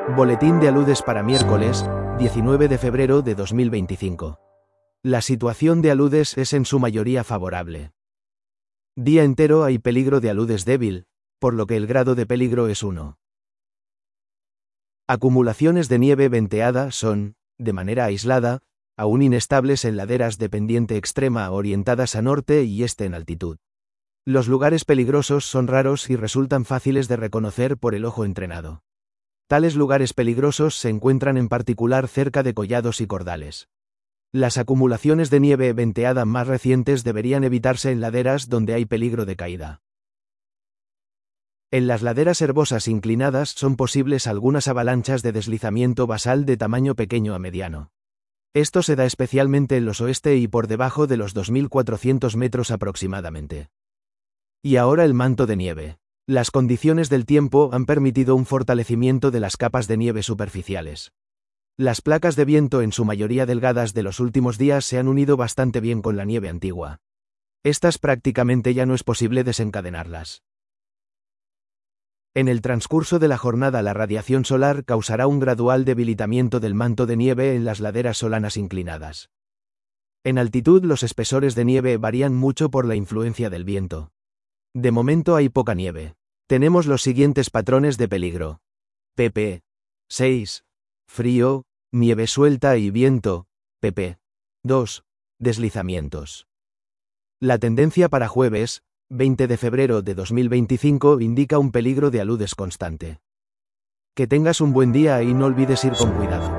Boletín de aludes para miércoles, 19 de febrero de 2025. La situación de aludes es en su mayoría favorable. Día entero hay peligro de aludes débil, por lo que el grado de peligro es 1. Acumulaciones de nieve venteada son, de manera aislada, aún inestables en laderas de pendiente extrema orientadas a norte y este en altitud. Los lugares peligrosos son raros y resultan fáciles de reconocer por el ojo entrenado. Tales lugares peligrosos se encuentran en particular cerca de collados y cordales. Las acumulaciones de nieve venteada más recientes deberían evitarse en laderas donde hay peligro de caída. En las laderas herbosas inclinadas son posibles algunas avalanchas de deslizamiento basal de tamaño pequeño a mediano. Esto se da especialmente en los oeste y por debajo de los 2.400 metros aproximadamente. Y ahora el manto de nieve. Las condiciones del tiempo han permitido un fortalecimiento de las capas de nieve superficiales. Las placas de viento en su mayoría delgadas de los últimos días se han unido bastante bien con la nieve antigua. Estas prácticamente ya no es posible desencadenarlas. En el transcurso de la jornada la radiación solar causará un gradual debilitamiento del manto de nieve en las laderas solanas inclinadas. En altitud los espesores de nieve varían mucho por la influencia del viento. De momento hay poca nieve. Tenemos los siguientes patrones de peligro. pp. 6. Frío, nieve suelta y viento. pp. 2. Deslizamientos. La tendencia para jueves, 20 de febrero de 2025 indica un peligro de aludes constante. Que tengas un buen día y no olvides ir con cuidado.